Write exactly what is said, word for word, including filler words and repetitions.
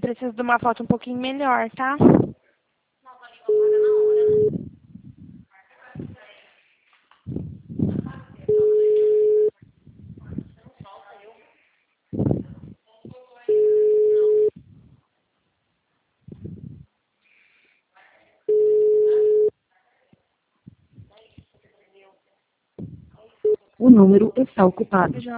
preciso de uma foto um pouquinho melhor, tá? O número está ocupado.